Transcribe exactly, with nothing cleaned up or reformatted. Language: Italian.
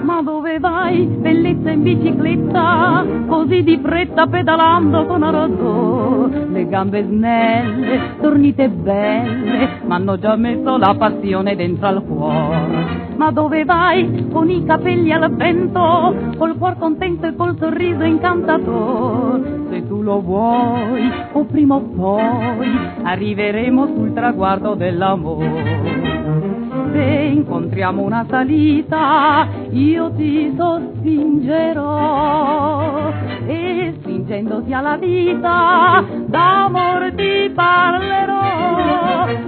Ma dove vai, bellezza in bicicletta, così di fretta pedalando con arrodo? Le gambe snelle, tornite belle, m'hanno già messo la passione dentro al cuore. Ma dove vai, con i capelli al vento, col cuor contento e col sorriso incantatore? Se tu lo vuoi, o prima o poi, arriveremo sul traguardo dell'amore. Se incontriamo una salita, io ti sospingerò e stringendoti alla vita, d'amor ti parlerò.